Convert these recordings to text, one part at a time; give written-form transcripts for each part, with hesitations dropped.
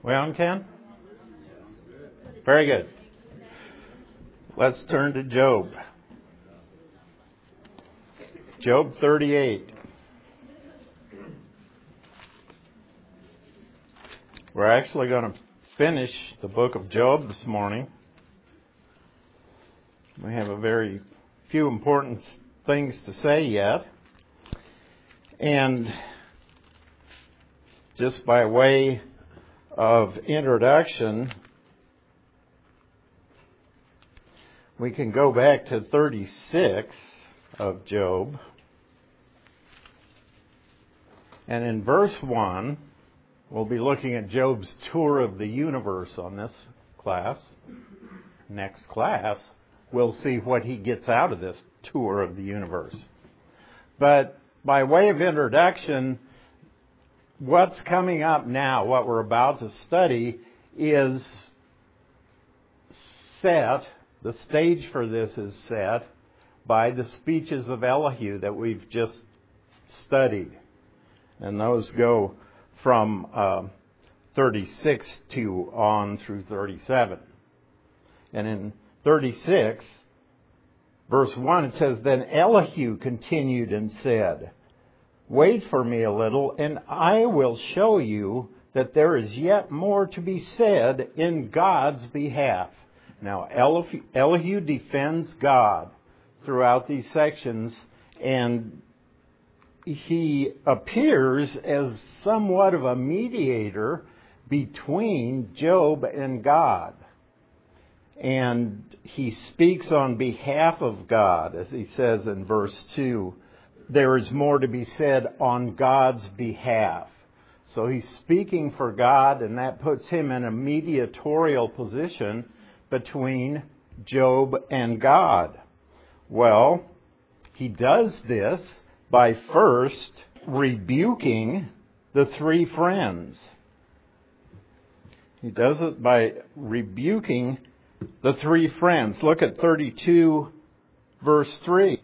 We on, Ken? Very good. Let's turn to Job. Job 38. We're actually going to finish the book of Job this morning. We have a very few important things to say yet. And just by way of introduction, we can go back to 36 of Job. And in verse 1, we'll be looking at Job's tour of the universe on this class. Next class, we'll see what he gets out of this tour of the universe. But by way of introduction, what's coming up now, what we're about to study, is set, the stage for this is set by the speeches of Elihu that we've just studied. And those go from 36 to on through 37. And in 36, verse 1, it says, Then Elihu continued and said, Wait for me a little, and I will show you that there is yet more to be said in God's behalf. Now, Elihu defends God throughout these sections, and he appears as somewhat of a mediator between Job and God. And he speaks on behalf of God, as he says in verse 2. There is more to be said on God's behalf. So he's speaking for God, and that puts him in a mediatorial position between Job and God. Well, he does this by first rebuking the three friends. He does it by rebuking the three friends. Look at 32, verse 3.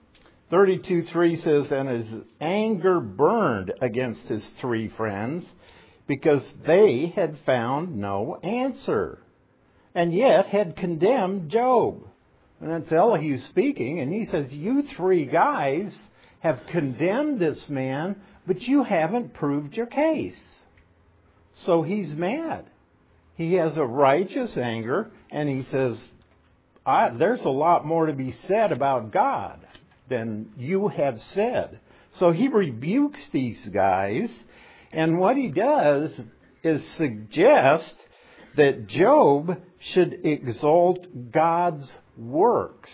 32:3 says, And his anger burned against his three friends because they had found no answer, and yet had condemned Job. And that's Elihu speaking, and he says, You three guys have condemned this man, but you haven't proved your case. So he's mad. He has a righteous anger, and he says, there's a lot more to be said about God than you have said. So he rebukes these guys, and what he does is suggest that Job should exalt God's works,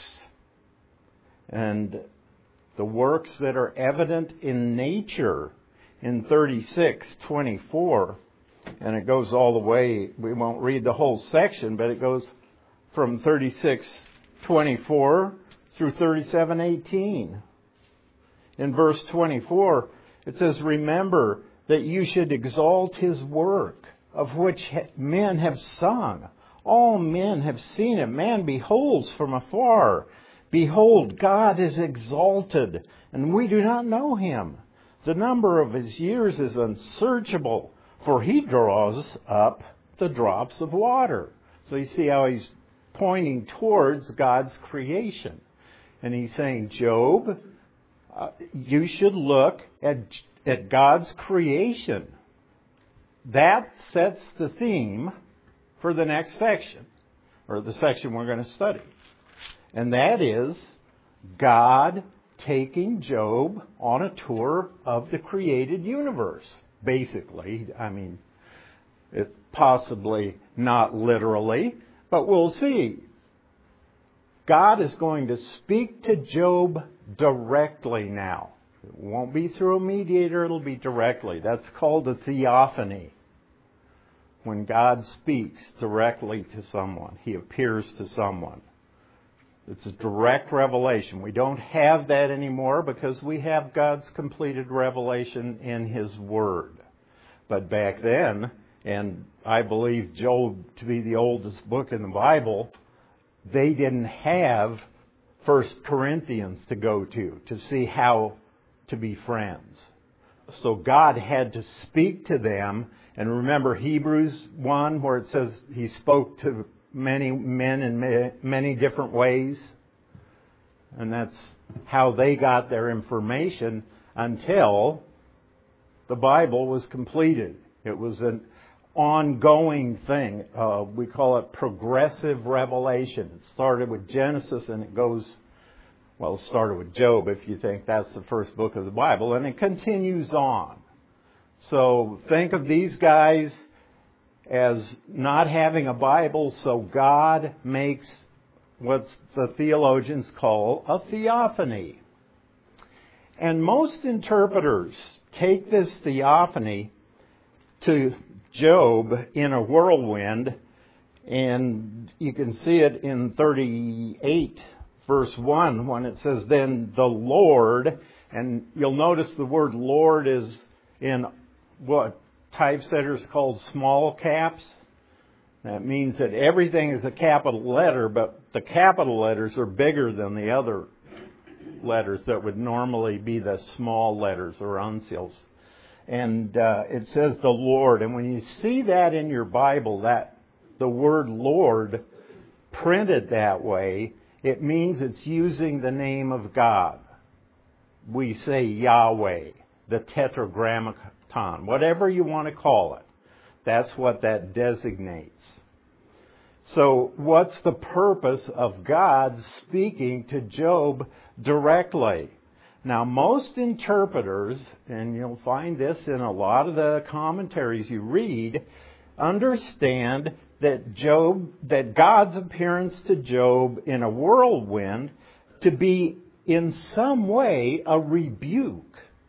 and the works that are evident in nature in 36:24. And it goes all the way, we won't read the whole section, but it goes from 36:24 through 37:18. In verse 24, it says, Remember that you should exalt his work, of which men have sung. All men have seen it. Man beholds from afar. Behold, God is exalted, and we do not know him. The number of his years is unsearchable, for he draws up the drops of water. So you see how he's pointing towards God's creation. And he's saying, Job, you should look at God's creation. That sets the theme for the next section, or the section we're going to study. And that is God taking Job on a tour of the created universe. Basically, it possibly not literally, but we'll see. God is going to speak to Job directly now. It won't be through a mediator, it'll be directly. That's called a theophany. When God speaks directly to someone, he appears to someone. It's a direct revelation. We don't have that anymore because we have God's completed revelation in his Word. But back then, and I believe Job to be the oldest book in the Bible, they didn't have 1 Corinthians to go to see how to be friends. So God had to speak to them. And remember Hebrews 1 where it says He spoke to many men in many different ways. And that's how they got their information until the Bible was completed. It was an ongoing thing. We call it progressive revelation. It started with Genesis and it goes, well, it started with Job if you think that's the first book of the Bible, and it continues on. So think of these guys as not having a Bible, so God makes what the theologians call a theophany. And most interpreters take this theophany to Job in a whirlwind, and you can see it in 38 verse 1 when it says, then the Lord, and you'll notice the word Lord is in what typesetters called small caps. That means that everything is a capital letter, but the capital letters are bigger than the other letters that would normally be the small letters or uncials. And it says the Lord. And when you see that in your Bible, that the word Lord printed that way, it means it's using the name of God. We say Yahweh, the Tetragrammaton, whatever you want to call it. That's what that designates. So what's the purpose of God speaking to Job directly? Now, most interpreters, and you'll find this in a lot of the commentaries you read, understand that God's appearance to Job in a whirlwind to be in some way a rebuke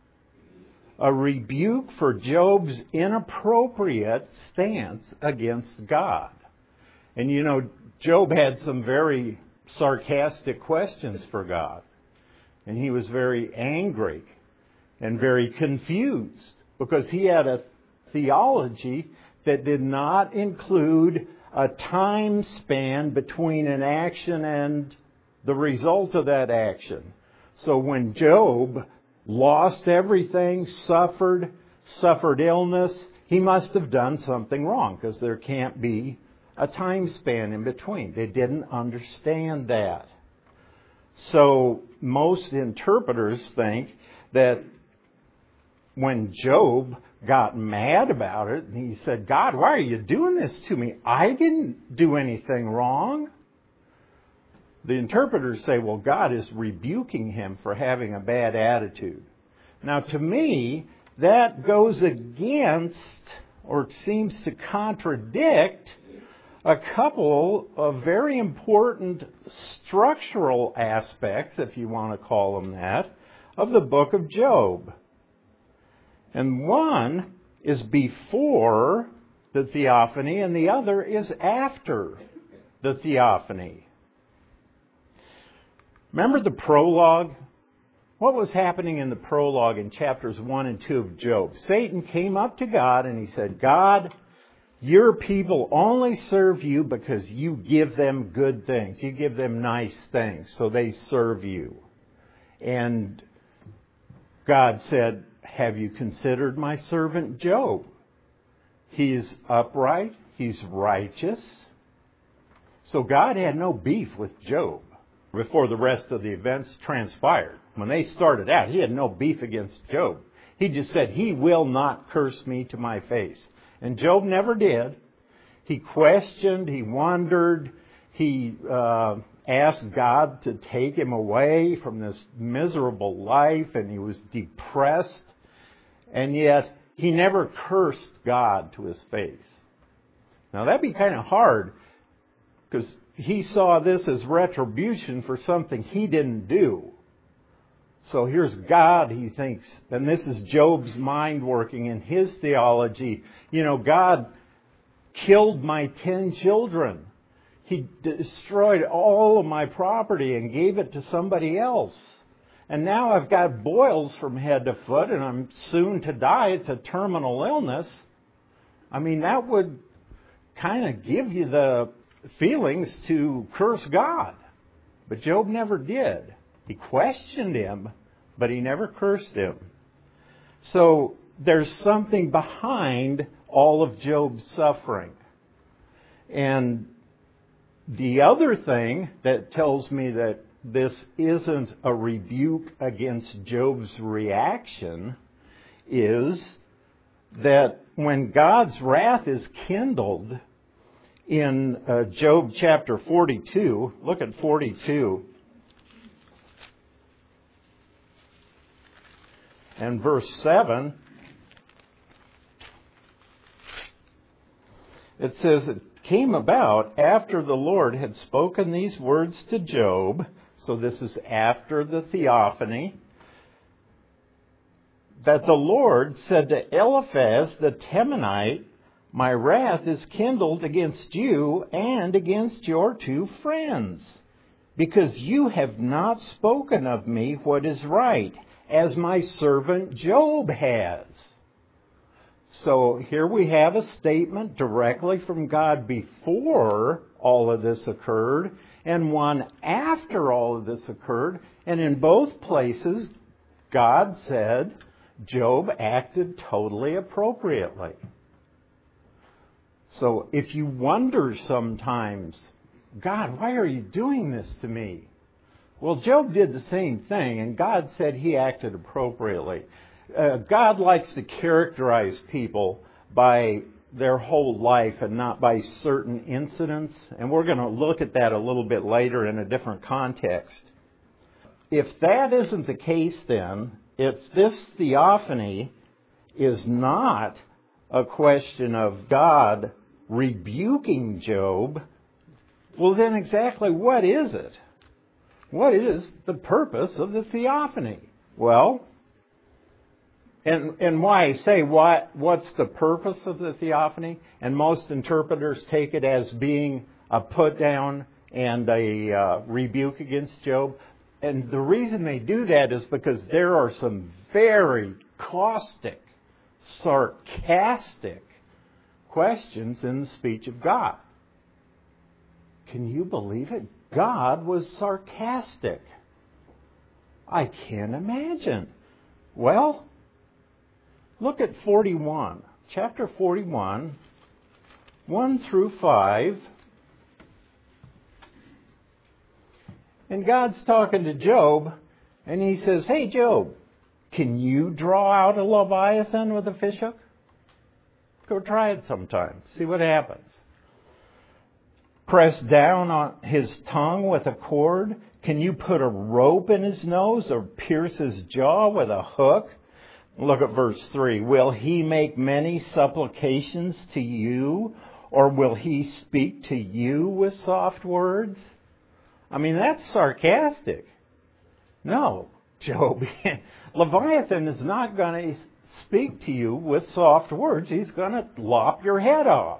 for Job's inappropriate stance against God. And you know, Job had some very sarcastic questions for God. And he was very angry and very confused because he had a theology that did not include a time span between an action and the result of that action. So when Job lost everything, suffered illness, he must have done something wrong because there can't be a time span in between. They didn't understand that. So most interpreters think that when Job got mad about it, and he said, God, why are you doing this to me? I didn't do anything wrong. The interpreters say, well, God is rebuking him for having a bad attitude. Now, to me, that goes against, or seems to contradict, a couple of very important structural aspects, if you want to call them that, of the book of Job. And one is before the theophany, and the other is after the theophany. Remember the prologue? What was happening in the prologue in chapters 1 and 2 of Job? Satan came up to God and he said, God, your people only serve you because you give them good things. You give them nice things, so they serve you. And God said, have you considered my servant Job? He's upright. He's righteous. So God had no beef with Job before the rest of the events transpired. When they started out, he had no beef against Job. He just said, he will not curse me to my face. And Job never did. He questioned, he wondered, he asked God to take him away from this miserable life, and he was depressed. And yet, he never cursed God to his face. Now, that'd be kind of hard, because he saw this as retribution for something he didn't do. So here's God, he thinks, and this is Job's mind working in his theology. You know, God killed my 10 children. He destroyed all of my property and gave it to somebody else. And now I've got boils from head to foot and I'm soon to die. It's a terminal illness. I mean, that would kind of give you the feelings to curse God. But Job never did. He questioned him, but he never cursed him. So there's something behind all of Job's suffering. And the other thing that tells me that this isn't a rebuke against Job's reaction is that when God's wrath is kindled in Job chapter 42, look at 42 and verse 7, it says, it came about after the Lord had spoken these words to Job, so this is after the theophany, that the Lord said to Eliphaz the Temanite, my wrath is kindled against you and against your two friends, because you have not spoken of me what is right, as my servant Job has. So here we have a statement directly from God before all of this occurred, and one after all of this occurred. And in both places, God said Job acted totally appropriately. So if you wonder sometimes, God, why are you doing this to me? Well, Job did the same thing, and God said he acted appropriately. God likes to characterize people by their whole life and not by certain incidents. And we're going to look at that a little bit later in a different context. If that isn't the case, then, if this theophany is not a question of God rebuking Job, well, then exactly what is it? What is the purpose of the theophany? Well, and why I say what's the purpose of the theophany? And most interpreters take it as being a put down and a rebuke against Job. And the reason they do that is because there are some very caustic, sarcastic questions in the speech of God. Can you believe it? God was sarcastic. I can't imagine. Well, look at 41. Chapter 41, 1 through 5. And God's talking to Job, and he says, hey, Job, can you draw out a Leviathan with a fishhook? Go try it sometime. See what happens. Press down on his tongue with a cord. Can you put a rope in his nose or pierce his jaw with a hook? Look at verse 3. Will he make many supplications to you, or will he speak to you with soft words? I mean, that's sarcastic. No, Job. Leviathan is not going to speak to you with soft words. He's going to lop your head off.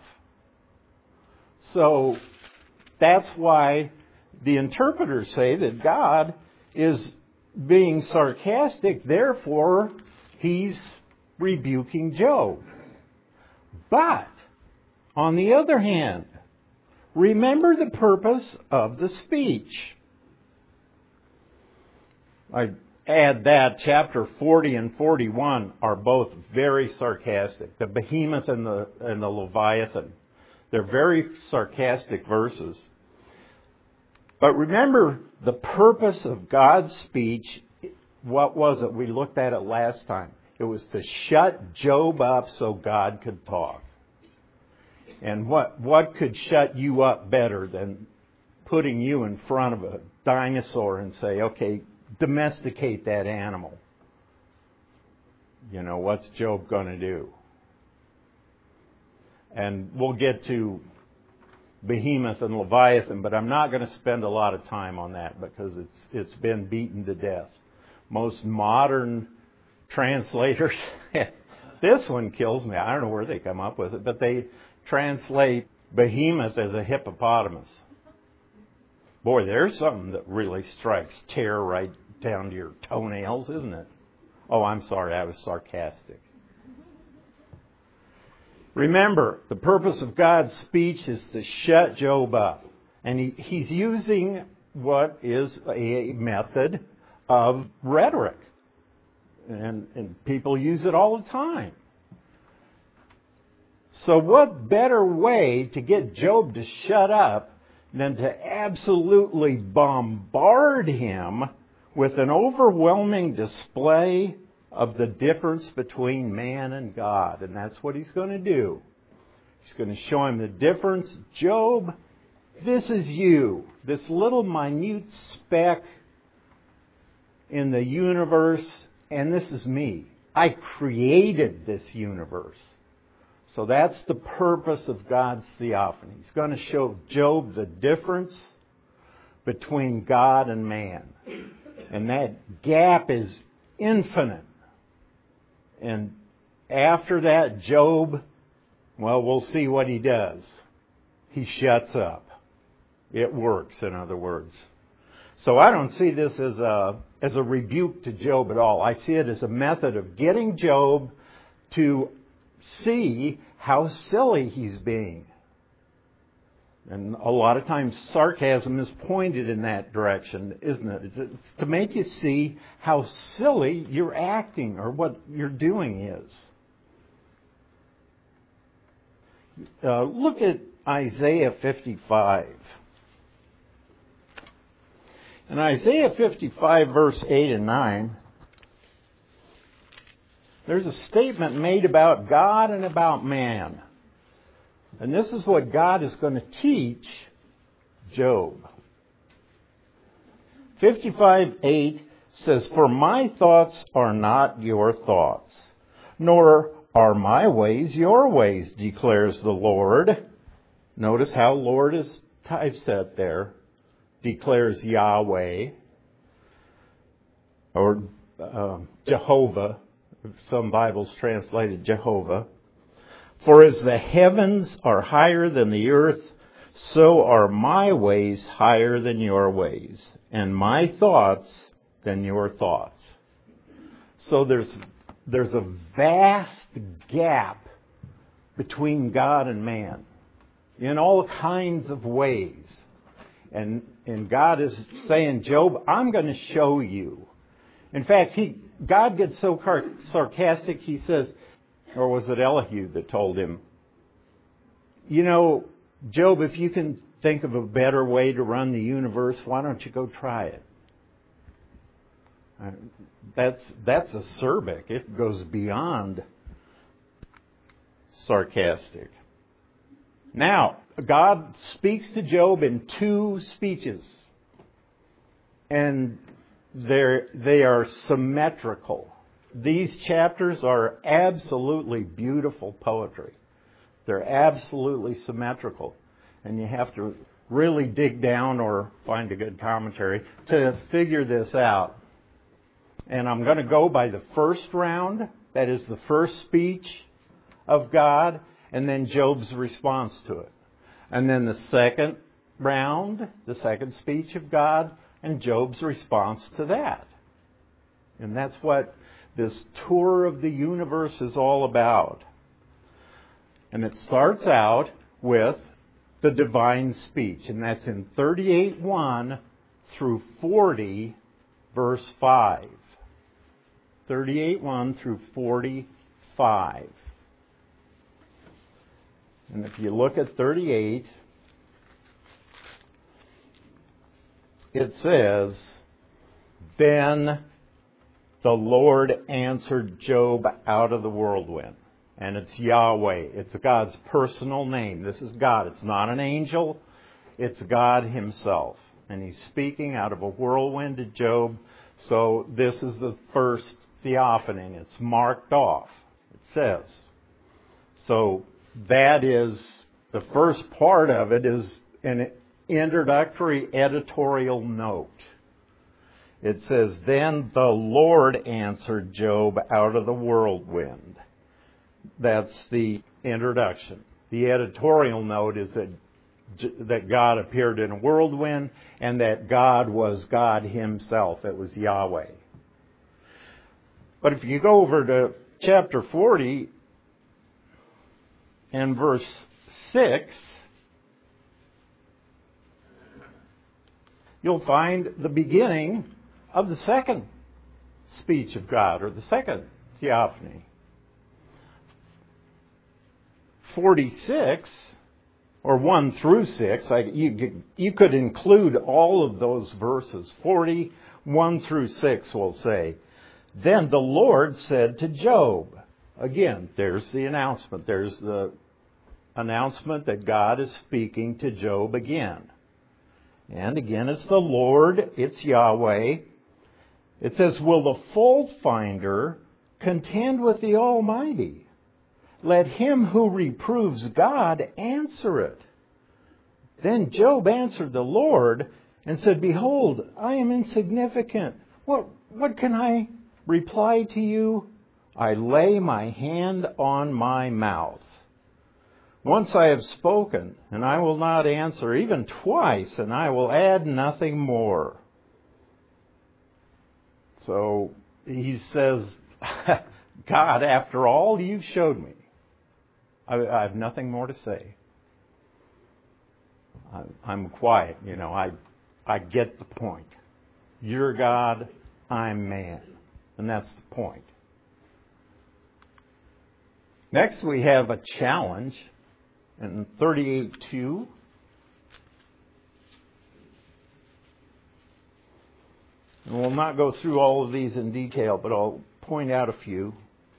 So that's why the interpreters say that God is being sarcastic, therefore he's rebuking Job. But, on the other hand, remember the purpose of the speech. I add that chapter 40 and 41 are both very sarcastic. The behemoth and the Leviathan. They're very sarcastic verses. But remember the purpose of God's speech. What was it? We looked at it last time. It was to shut Job up so God could talk. And what could shut you up better than putting you in front of a dinosaur and say, okay, domesticate that animal? You know, what's Job going to do? And we'll get to Behemoth and Leviathan, but I'm not going to spend a lot of time on that because it's been beaten to death. Most modern translators, this one kills me. I don't know where they come up with it, but they translate Behemoth as a hippopotamus. Boy, there's something that really strikes terror right down to your toenails, isn't it? Oh, I'm sorry, I was sarcastic. Remember, the purpose of God's speech is to shut Job up. And he's using what is a method of rhetoric. And people use it all the time. So what better way to get Job to shut up than to absolutely bombard him with an overwhelming display of the difference between man and God? And that's what he's going to do. He's going to show him the difference. Job, this is you. This little minute speck in the universe, and this is me. I created this universe. So that's the purpose of God's theophany. He's going to show Job the difference between God and man. And that gap is infinite. And after that, Job, well, we'll see what he does. He shuts up. It works, in other words. So I don't see this as a rebuke to Job at all. I see it as a method of getting Job to see how silly he's being. And a lot of times sarcasm is pointed in that direction, isn't it? It's to make you see how silly you're acting or what you're doing is. Look at Isaiah 55. In Isaiah 55, verse 8 and 9, there's a statement made about God and about man. And this is what God is going to teach Job. 55:8 says, "For my thoughts are not your thoughts, nor are my ways your ways, declares the Lord." Notice how Lord is typeset there. Declares Yahweh, or Jehovah. Some Bibles translated Jehovah. "For as the heavens are higher than the earth, so are my ways higher than your ways, and my thoughts than your thoughts." So there's a vast gap between God and man in all kinds of ways. And God is saying, Job, I'm going to show you. In fact, God gets so sarcastic, he says, or was it Elihu that told him, you know, Job, if you can think of a better way to run the universe, why don't you go try it? That's acerbic. It goes beyond sarcastic. Now, God speaks to Job in two speeches. And they are symmetrical. These chapters are absolutely beautiful poetry. They're absolutely symmetrical. And you have to really dig down or find a good commentary to figure this out. And I'm going to go by the first round. That is the first speech of God, and then Job's response to it. And then the second round, the second speech of God, and Job's response to that. And that's what this tour of the universe is all about. And it starts out with the divine speech, and that's in 38:1 through 40, verse 5. 38:1 through 45. And if you look at 38, it says, "Then the Lord answered Job out of the whirlwind." And it's Yahweh. It's God's personal name. This is God. It's not an angel. It's God Himself. And He's speaking out of a whirlwind to Job. So this is the first theophany. It's marked off. It says. So that is, the first part of it is an introductory editorial note. It says, "Then the Lord answered Job out of the whirlwind." That's the introduction. The editorial note is that God appeared in a whirlwind and that God was God Himself. It was Yahweh. But if you go over to chapter 40 and verse 6, you'll find the beginning of the second speech of God, or the second theophany. 46, or 1 through 6, you could include all of those verses. 41 through 6 will say, "Then the Lord said to Job," again, there's the announcement. There's the announcement that God is speaking to Job again. And again, it's the Lord, it's Yahweh. It says, "Will the fault finder contend with the Almighty? Let him who reproves God answer it." Then Job answered the Lord and said, "Behold, I am insignificant. What can I reply to you? I lay my hand on my mouth. Once I have spoken, and I will not answer, even twice, and I will add nothing more." So he says, "God, after all you've showed me, I have nothing more to say. I'm quiet, I get the point. You're God, I'm man." And that's the point. Next we have a challenge in 38:2. And we'll not go through all of these in detail, but I'll point out a few.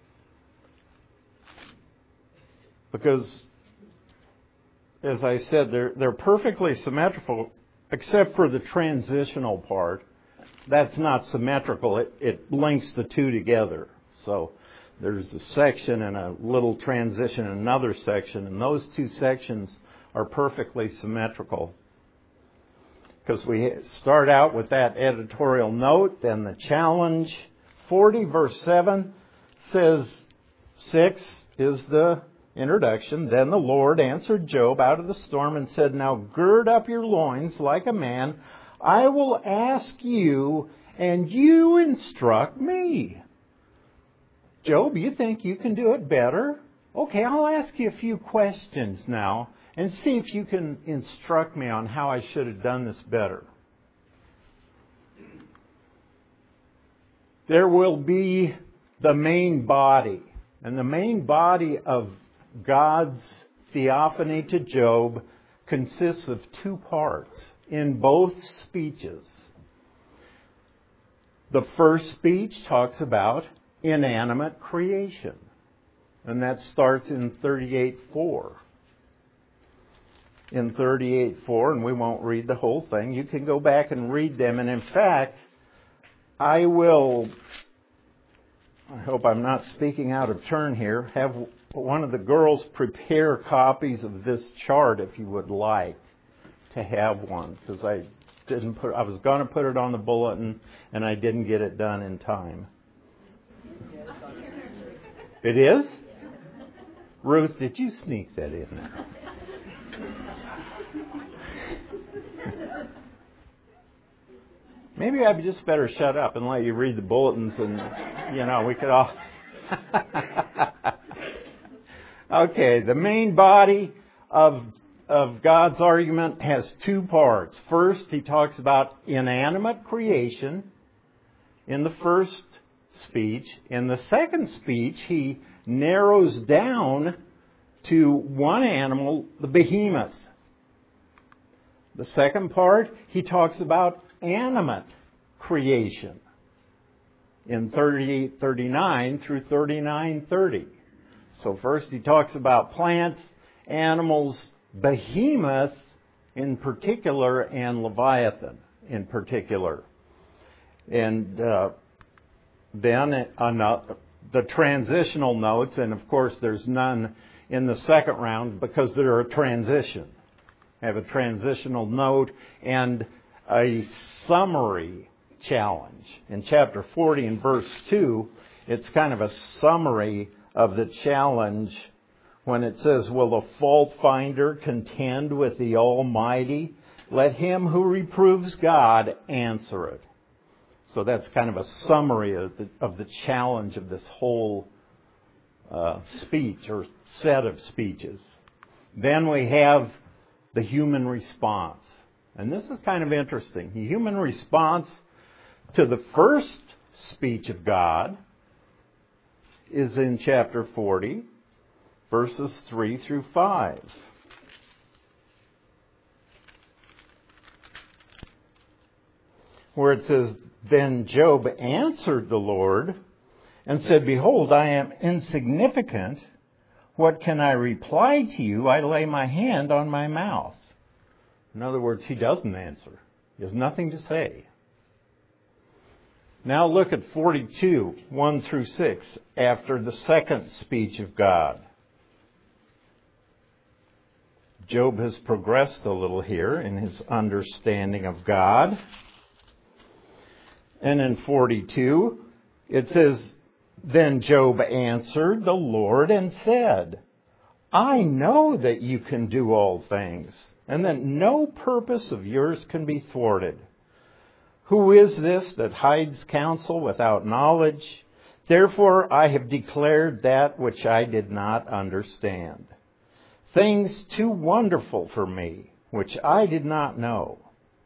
Because, as I said, they're perfectly symmetrical, except for the transitional part. That's not symmetrical. It links the two together. So there's a section and a little transition in another section, and those two sections are perfectly symmetrical. Because we start out with that editorial note, then the challenge. 40 verse 7 says, 6 is the introduction. "Then the Lord answered Job out of the storm and said, Now gird up your loins like a man. I will ask you, and you instruct me." Job, you think you can do it better? Okay, I'll ask you a few questions now and see if you can instruct me on how I should have done this better. There will be the main body. And the main body of God's theophany to Job consists of two parts in both speeches. The first speech talks about inanimate creation. And that starts in 38:4. In 38:4, and we won't read the whole thing, you can go back and read them. And in fact, I hope I'm not speaking out of turn here, have one of the girls prepare copies of this chart if you would like to have one, because I was going to put it on the bulletin and I didn't get it done in time. It is? Ruth, did you sneak that in there? Maybe I just better shut up and let you read the bulletins and, we could all... Okay, the main body of God's argument has two parts. First, he talks about inanimate creation in the first speech. In the second speech, he narrows down to one animal, the behemoth. The second part, he talks about animate creation in 38:39 through 39:30. So first he talks about plants, animals, behemoth in particular, and Leviathan in particular. And then the transitional notes, and of course there's none in the second round because they're a transition. I have a transitional note and a summary challenge. In chapter 40 and verse 2, it's kind of a summary of the challenge when it says, "Will the fault finder contend with the Almighty? Let him who reproves God answer it." So that's kind of a summary of the challenge of this whole speech or set of speeches. Then we have the human response. And this is kind of interesting. The human response to the first speech of God is in chapter 40, verses 3 through 5. Where it says, "Then Job answered the Lord and said, 'Behold, I am insignificant. What can I reply to you? I lay my hand on my mouth.'" In other words, he doesn't answer. He has nothing to say. Now look at 42, 1 through 6, after the second speech of God. Job has progressed a little here in his understanding of God. And in 42, it says, "Then Job answered the Lord and said, 'I know that you can do all things, and that no purpose of yours can be thwarted. Who is this that hides counsel without knowledge? Therefore I have declared that which I did not understand, things too wonderful for me, which I did not know.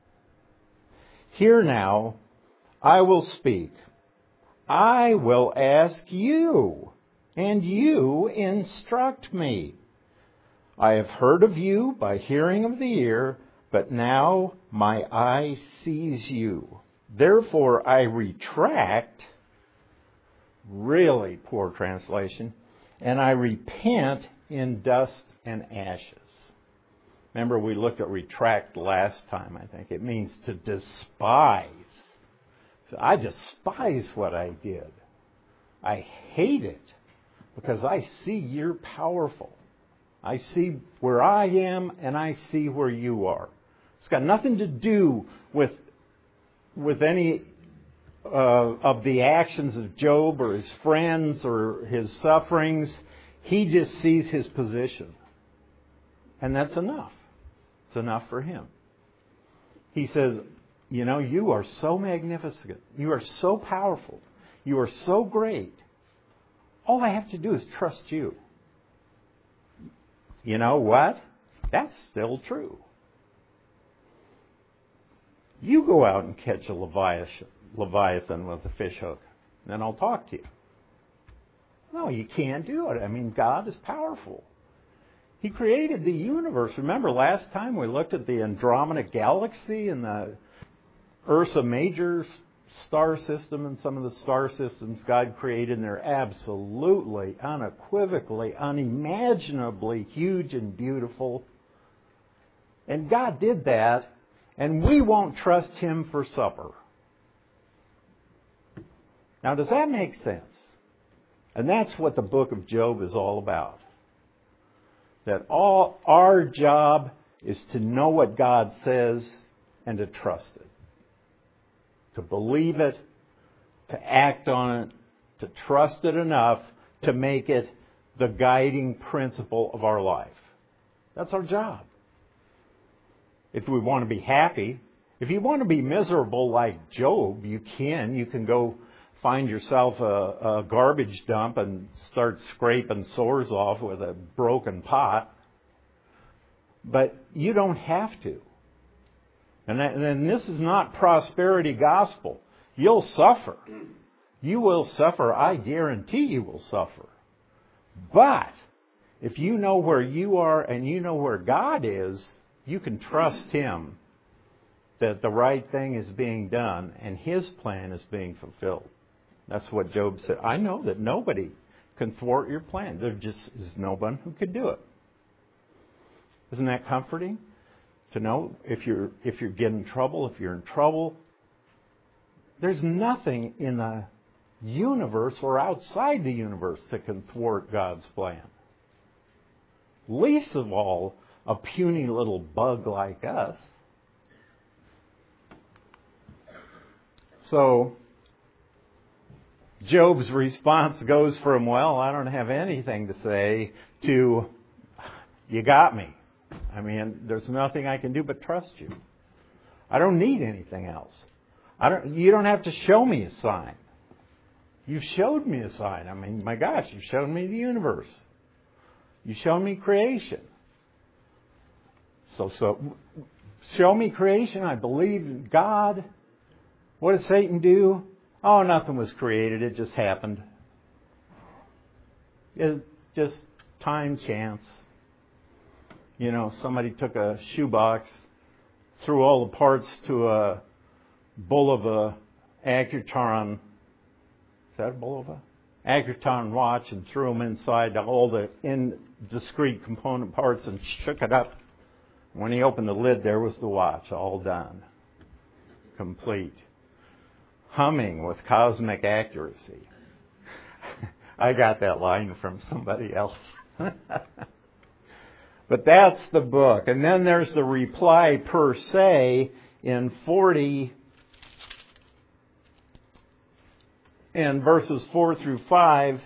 Hear now, I will speak. I will ask you, and you instruct me. I have heard of you by hearing of the ear, but now my eye sees you. Therefore I retract," really poor translation, "and I repent in dust and ashes." Remember, we looked at retract last time, I think. It means to despise. I despise what I did. I hate it because I see you're powerful. I see where I am and I see where you are. It's got nothing to do with any of the actions of Job or his friends or his sufferings. He just sees his position. And that's enough. It's enough for him. He says, "You know, you are so magnificent. You are so powerful. You are so great. All I have to do is trust you." You know what? That's still true. You go out and catch a Leviathan with a fish hook, and then I'll talk to you. No, you can't do it. I mean, God is powerful. He created the universe. Remember last time we looked at the Andromeda Galaxy and the Ursa Major star system and some of the star systems God created, and they're absolutely, unequivocally, unimaginably huge and beautiful. And God did that, and we won't trust Him for supper. Now, does that make sense? And that's what the book of Job is all about. That all our job is to know what God says and to trust it. To believe it, to act on it, to trust it enough to make it the guiding principle of our life. That's our job. If we want to be happy, if you want to be miserable like Job, you can go find yourself a garbage dump and start scraping sores off with a broken pot. But you don't have to. And this is not prosperity gospel. You'll suffer. You will suffer. I guarantee you will suffer. But if you know where you are and you know where God is, you can trust Him that the right thing is being done and His plan is being fulfilled. That's what Job said. I know that nobody can thwart your plan. There just is no one who could do it. Isn't that comforting? To know if you're getting trouble, if you're in trouble, there's nothing in the universe or outside the universe that can thwart God's plan. Least of all, a puny little bug like us. So, Job's response goes from, well, I don't have anything to say, to, you got me. I mean, there's nothing I can do but trust you. I don't need anything else. You don't have to show me a sign. You showed me a sign. I mean, my gosh, you showed me the universe. You showed me creation. So show me creation. I believe in God. What does Satan do? Oh, nothing was created. It just happened. It just time, chance. You know, somebody took a shoebox, threw all the parts to a Bulova Accutron. Is that a Bulova? Accutron watch, and threw them inside all the discrete component parts and shook it up. When he opened the lid, there was the watch, all done. Complete. Humming with cosmic accuracy. I got that line from somebody else. But that's the book. And then there's the reply per se in 40, in verses 4 through 5,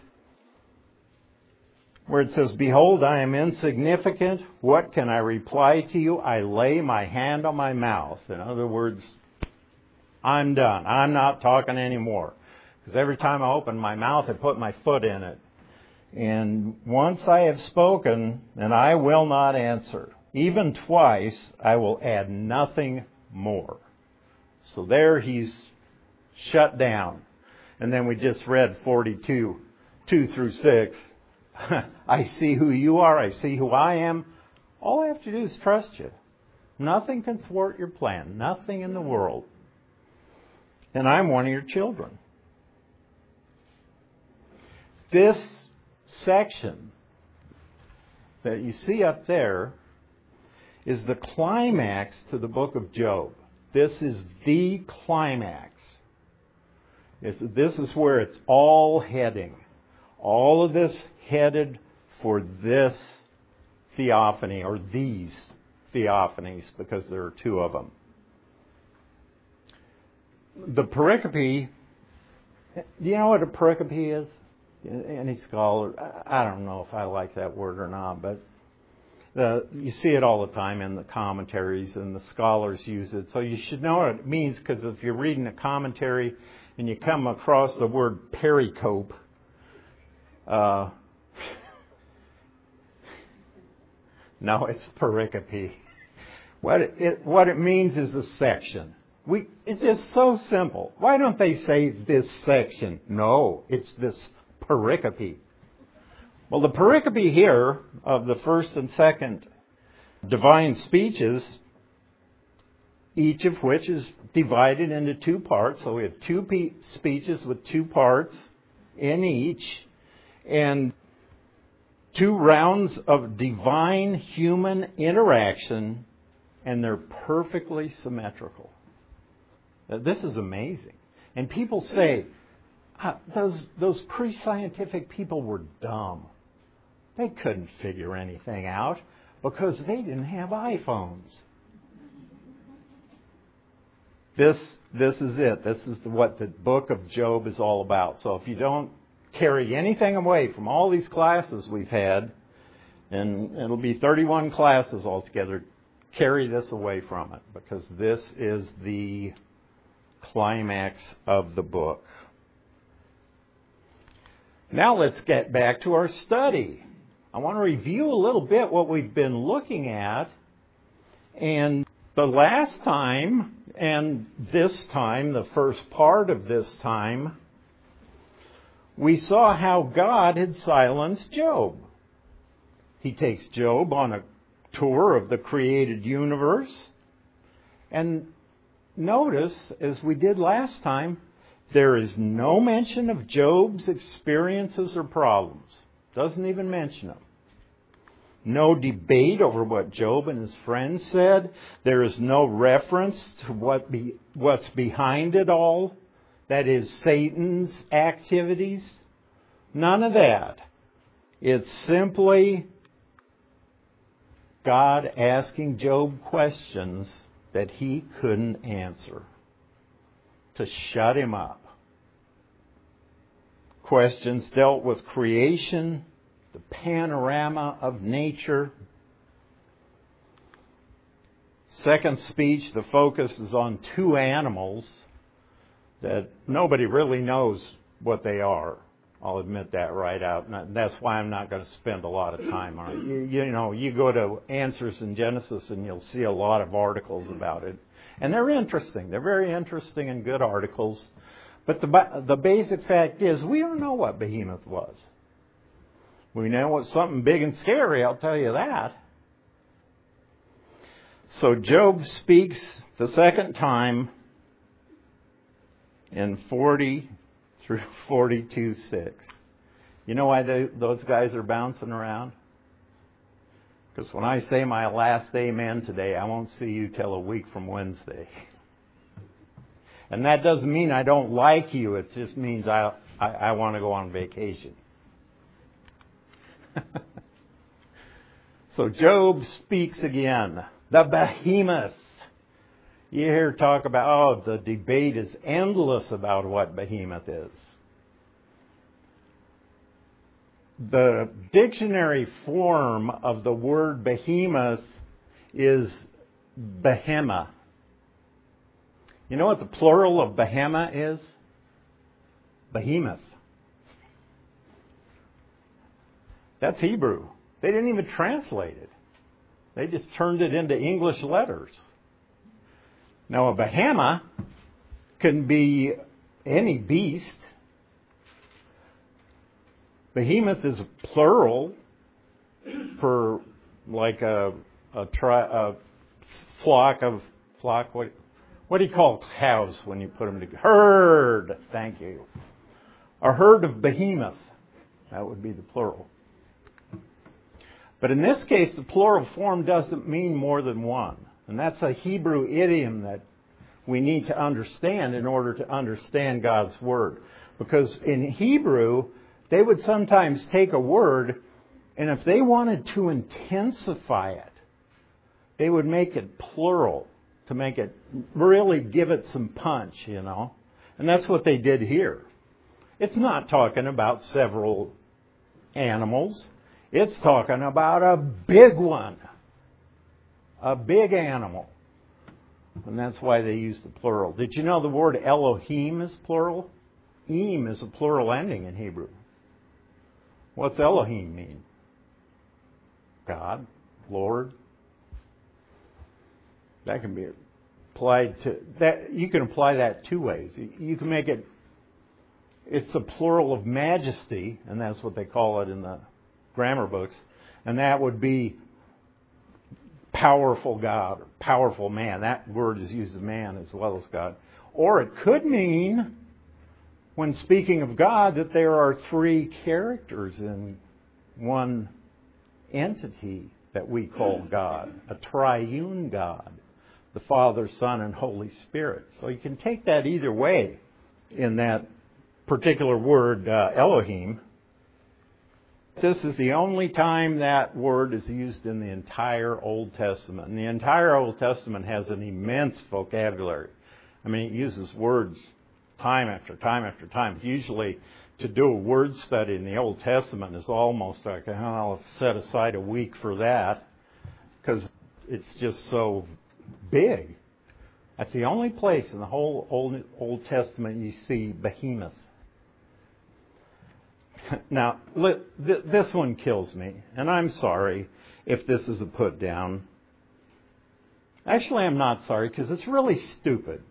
where it says, "Behold, I am insignificant. What can I reply to you? I lay my hand on my mouth." In other words, I'm done. I'm not talking anymore. Because every time I open my mouth, I put my foot in it. And once I have spoken, and I will not answer. Even twice, I will add nothing more. So there he's shut down. And then we just read 42, 2 through 6. I see who you are. I see who I am. All I have to do is trust you. Nothing can thwart your plan. Nothing in the world. And I'm one of your children. This section that you see up there is the climax to the book of Job. This is the climax. This is where it's all heading. All of this headed for this theophany, or these theophanies, because there are two of them. The pericope, do you know what a pericope is? Any scholar, I don't know if I like that word or not, but you see it all the time in the commentaries, and the scholars use it. So you should know what it means, because if you're reading a commentary and you come across the word pericope, no, it's pericope. What it means is a section. It's just so simple. Why don't they say this section? No, it's this pericope. Well, the pericope here of the first and second divine speeches, each of which is divided into two parts. So we have two speeches with two parts in each, and two rounds of divine human interaction, and they're perfectly symmetrical. This is amazing. And people say, those pre-scientific people were dumb. They couldn't figure anything out because they didn't have iPhones. This is it. This is what the book of Job is all about. So if you don't carry anything away from all these classes we've had, and it'll be 31 classes altogether, carry this away from it, because this is the climax of the book. Now let's get back to our study. I want to review a little bit what we've been looking at. And the last time, and this time, the first part of this time, we saw how God had silenced Job. He takes Job on a tour of the created universe. And notice, as we did last time, there is no mention of Job's experiences or problems. Doesn't even mention them. No debate over what Job and his friends said. There is no reference to what's behind it all. That is Satan's activities. None of that. It's simply God asking Job questions that he couldn't answer, to shut him up. Questions dealt with creation, the panorama of nature. Second speech, the focus is on two animals that nobody really knows what they are. I'll admit that right out. And that's why I'm not going to spend a lot of time on it. You go to Answers in Genesis and you'll see a lot of articles about it. And they're interesting. They're very interesting and good articles. But the basic fact is we don't know what Behemoth was. We know it's something big and scary, I'll tell you that. So Job speaks the second time in 40 through 42:6. You know why those guys are bouncing around? Because when I say my last amen today, I won't see you till a week from Wednesday. And that doesn't mean I don't like you. It just means I want to go on vacation. So Job speaks again. The behemoth. You hear talk about, the debate is endless about what behemoth is. The dictionary form of the word behemoth is behema. You know what the plural of behema is? Behemoth. That's Hebrew. They didn't even translate it. They just turned it into English letters. Now, a behema can be any beast. Behemoth is plural for like a flock. What do you call cows when you put them together? Herd. Thank you. A herd of behemoth. That would be the plural. But in this case, the plural form doesn't mean more than one. And that's a Hebrew idiom that we need to understand in order to understand God's Word. Because in Hebrew, they would sometimes take a word, and if they wanted to intensify it, they would make it plural to make it really give it some punch, you know. And that's what they did here. It's not talking about several animals. It's talking about a big one. A big animal. And that's why they use the plural. Did you know the word Elohim is plural? Eem is a plural ending in Hebrew. What's Elohim mean? God, Lord. That can be applied to that. You can apply that two ways. You can make it. It's the plural of majesty, and that's what they call it in the grammar books, and that would be powerful God, or powerful man. That word is used of man as well as God. Or it could mean, when speaking of God, that there are three characters in one entity that we call God, a triune God, the Father, Son, and Holy Spirit. So you can take that either way in that particular word, Elohim. This is the only time that word is used in the entire Old Testament. And the entire Old Testament has an immense vocabulary. I mean, it uses words time after time after time. Usually, to do a word study in the Old Testament is almost like, I'll set aside a week for that, because it's just so big. That's the only place in the whole Old Testament you see behemoth. Now, this one kills me, and I'm sorry if this is a put down. Actually, I'm not sorry, because it's really stupid.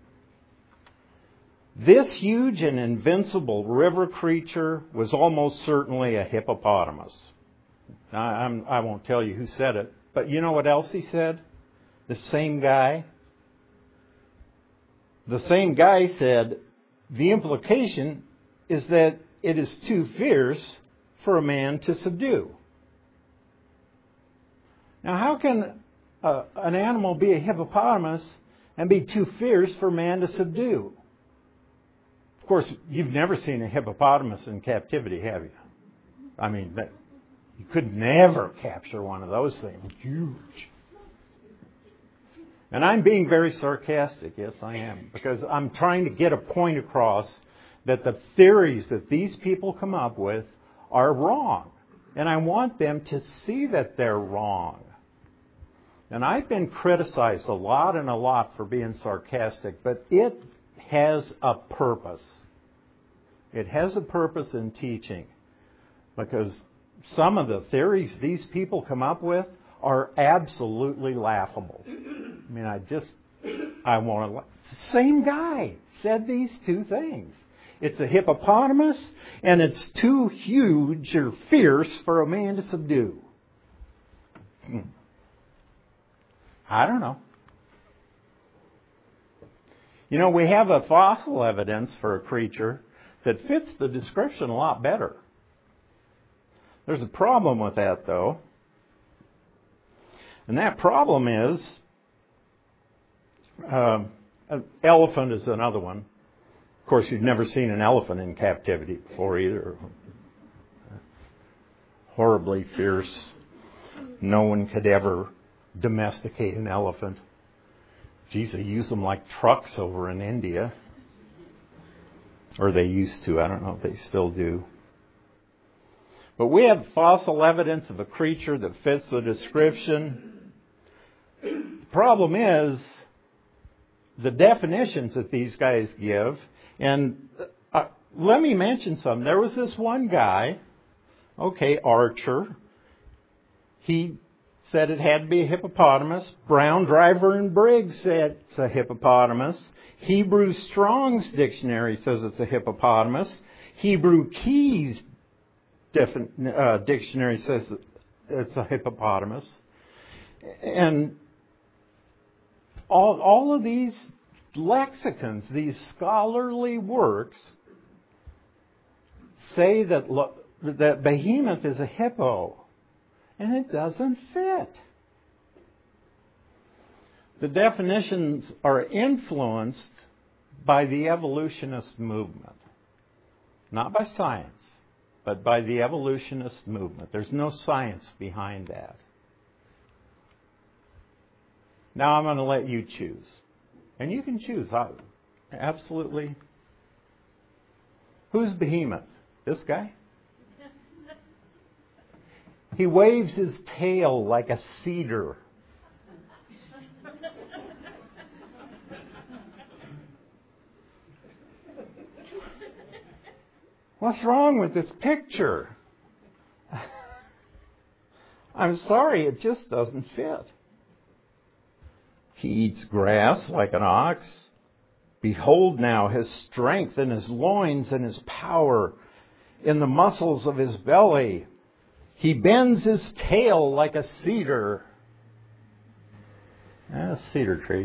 This huge and invincible river creature was almost certainly a hippopotamus. Now, I won't tell you who said it, but you know what else he said? The same guy. The same guy said, the implication is that it is too fierce for a man to subdue. Now, how can an animal be a hippopotamus and be too fierce for man to subdue? Of course, you've never seen a hippopotamus in captivity, have you? I mean, you could never capture one of those things. Huge. And I'm being very sarcastic. Yes, I am. Because I'm trying to get a point across that the theories that these people come up with are wrong. And I want them to see that they're wrong. And I've been criticized a lot for being sarcastic, but it has a purpose. It has a purpose in teaching. Because some of the theories these people come up with are absolutely laughable. I mean, I want to... The same guy said these two things. It's a hippopotamus, and it's too huge or fierce for a man to subdue. I don't know. You know, we have a fossil evidence for a creature that fits the description a lot better. There's a problem with that, though. And that problem is, an elephant is another one. Of course, you've never seen an elephant in captivity before either. Horribly fierce. No one could ever domesticate an elephant. Geez, they use them like trucks over in India. Or they used to. I don't know if they still do. But we have fossil evidence of a creature that fits the description. The problem is the definitions that these guys give. And let me mention some. There was this one guy, Archer. He said it had to be a hippopotamus. Brown, Driver, and Briggs said it's a hippopotamus. Hebrew Strong's Dictionary says it's a hippopotamus. Hebrew Keys Dictionary says it's a hippopotamus. And all of these lexicons, these scholarly works, say that behemoth is a hippo. And it doesn't fit. The definitions are influenced by the evolutionist movement. Not by science, but by the evolutionist movement. There's no science behind that. Now I'm going to let you choose. And you can choose. Absolutely. Who's behemoth? This guy? He waves his tail like a cedar. What's wrong with this picture? I'm sorry, it just doesn't fit. He eats grass like an ox. Behold now his strength and his loins and his power in the muscles of his belly. He bends his tail like a cedar. A cedar tree.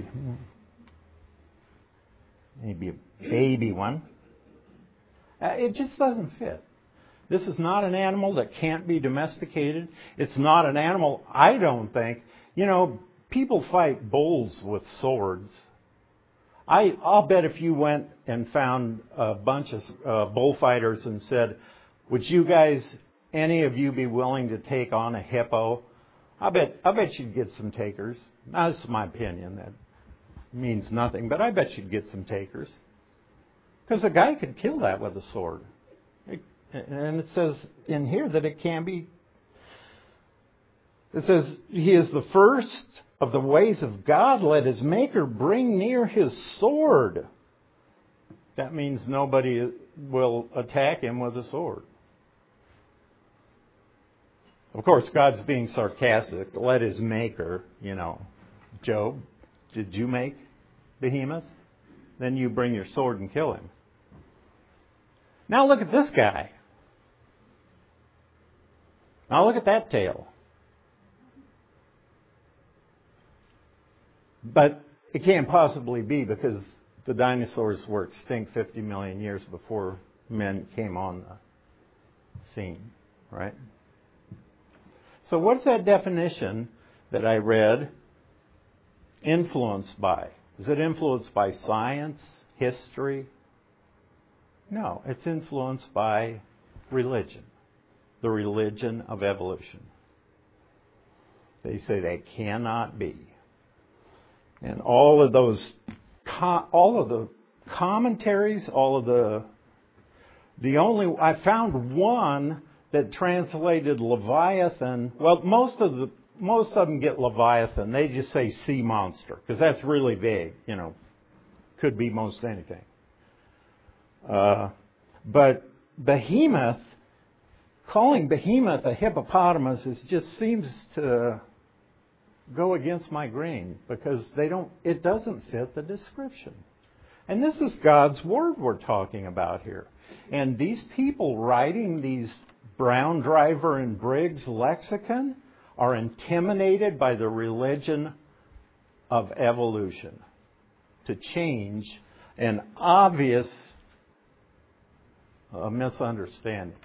Maybe a baby one. It just doesn't fit. This is not an animal that can't be domesticated. It's not an animal, I don't think. You know, people fight bulls with swords. I'll bet if you went and found a bunch of bullfighters and said, would you guys, any of you, be willing to take on a hippo? I bet you'd get some takers. That's my opinion. That means nothing, but I bet you'd get some takers. Because a guy could kill that with a sword. And it says in here that it can be. It says, he is the first of the ways of God. Let his maker bring near his sword. That means nobody will attack him with a sword. Of course, God's being sarcastic. Let his maker, Job, did you make behemoth? Then you bring your sword and kill him. Now look at this guy. Now look at that tail. But it can't possibly be because the dinosaurs were extinct 50 million years before men came on the scene, right? So what's that definition that I read influenced by? Is it influenced by science, history? No, it's influenced by religion, the religion of evolution. They say that cannot be. And all of the commentaries, I found one that translated Leviathan. Well, most of them get Leviathan. They just say sea monster because that's really vague. Could be most anything. But behemoth, calling behemoth a hippopotamus just seems to go against my grain because it doesn't fit the description. And this is God's Word we're talking about here. And these people writing these Brown, Driver, and Briggs lexicon are intimidated by the religion of evolution to change an obvious misunderstanding.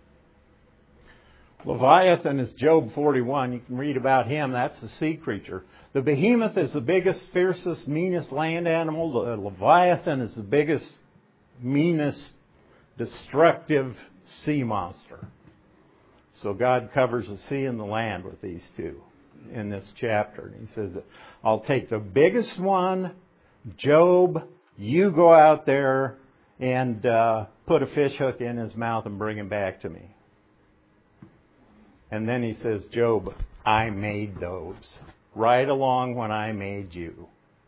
Leviathan is Job 41. You can read about him. That's the sea creature. The behemoth is the biggest, fiercest, meanest land animal. The Leviathan is the biggest, meanest, destructive sea monster. So God covers the sea and the land with these two in this chapter. And He says, I'll take the biggest one, Job, you go out there and put a fish hook in his mouth and bring him back to me. And then He says, Job, I made those right along when I made you.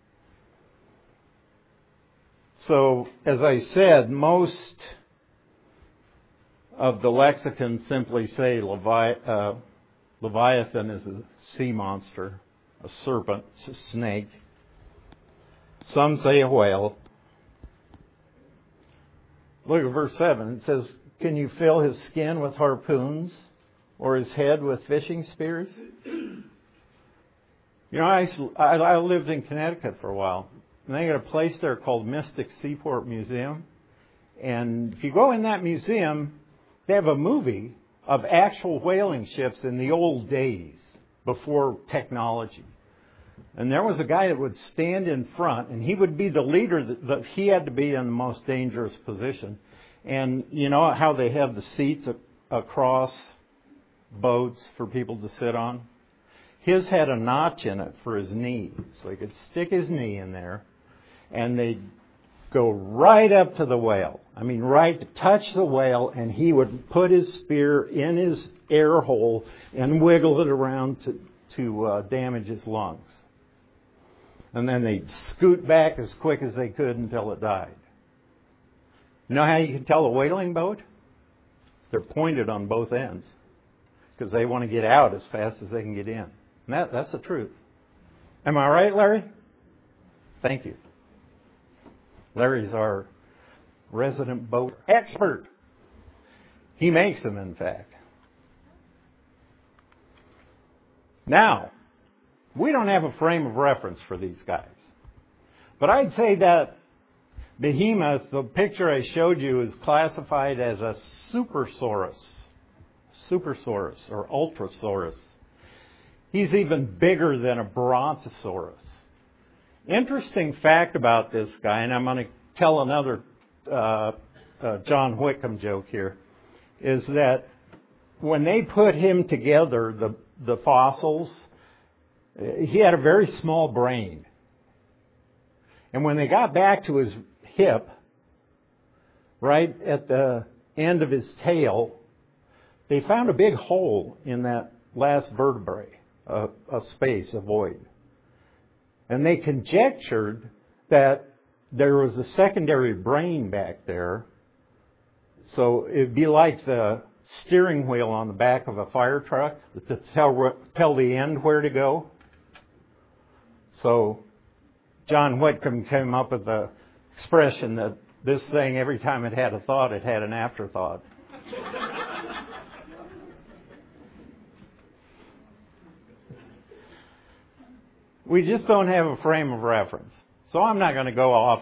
So, as I said, most of the lexicons simply say Leviathan is a sea monster, a serpent, a snake. Some say a whale. Look at verse 7. It says, can you fill his skin with harpoons or his head with fishing spears? You know, I lived in Connecticut for a while. And they got a place there called Mystic Seaport Museum. And if you go in that museum, they have a movie of actual whaling ships in the old days before technology. And there was a guy that would stand in front, and he would be the leader. That he had to be in the most dangerous position. And you know how they have the seats across boats for people to sit on? His had a notch in it for his knee. So he could stick his knee in there, and they'd go right up to the whale. I mean, right to touch the whale, and he would put his spear in his air hole and wiggle it around to damage his lungs. And then they'd scoot back as quick as they could until it died. You know how you can tell a whaling boat? They're pointed on both ends because they want to get out as fast as they can get in. And that's the truth. Am I right, Larry? Thank you. Larry's our resident boat expert. He makes them, in fact. Now, we don't have a frame of reference for these guys. But I'd say that behemoth, the picture I showed you, is classified as a supersaurus or ultrasaurus. He's even bigger than a brontosaurus. Interesting fact about this guy, and I'm going to tell another John Whitcomb joke here, is that when they put him together, the fossils, he had a very small brain. And when they got back to his hip, right at the end of his tail, they found a big hole in that last vertebrae, a space, a void. And they conjectured that there was a secondary brain back there. So it'd be like the steering wheel on the back of a fire truck to tell the end where to go. So John Whitcomb came up with the expression that this thing, every time it had a thought, it had an afterthought. We just don't have a frame of reference. So I'm not going to go off,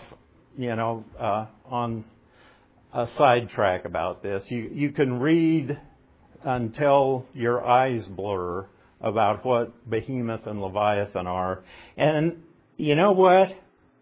on a sidetrack about this. You can read until your eyes blur about what Behemoth and Leviathan are. And you know what?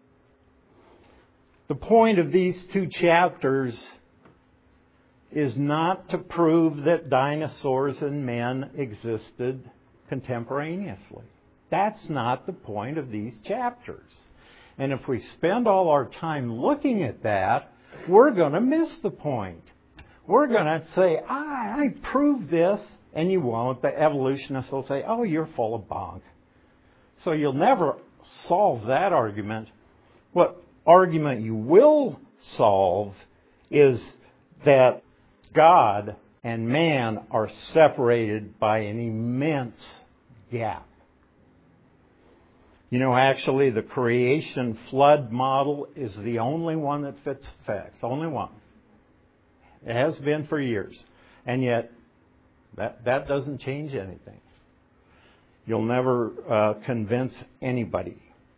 The point of these two chapters is not to prove that dinosaurs and men existed contemporaneously. That's not the point of these chapters. And if we spend all our time looking at that, we're going to miss the point. We're going to say, I proved this, and you won't. The evolutionists will say, oh, you're full of bunk. So you'll never solve that argument. What argument you will solve is that God and man are separated by an immense gap. You know, actually, the creation flood model is the only one that fits the facts. The only one. It has been for years. And yet, that doesn't change anything. You'll never convince anybody.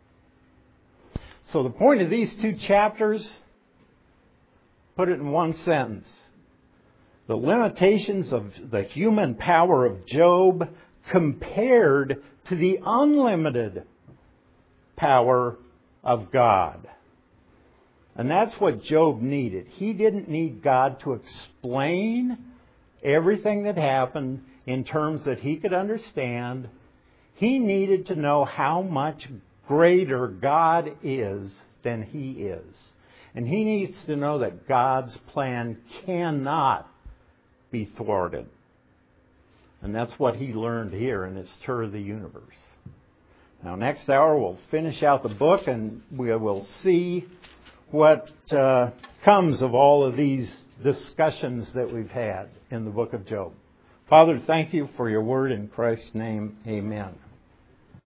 So the point of these two chapters, put it in one sentence. The limitations of the human power of Job compared to the unlimited power of God. And that's what Job needed. He didn't need God to explain everything that happened in terms that he could understand. He needed to know how much greater God is than he is. And he needs to know that God's plan cannot be thwarted. And that's what he learned here in his tour of the universe. Now, next hour we'll finish out the book and we will see what comes of all of these discussions that we've had in the book of Job. Father, thank you for your word in Christ's name. Amen.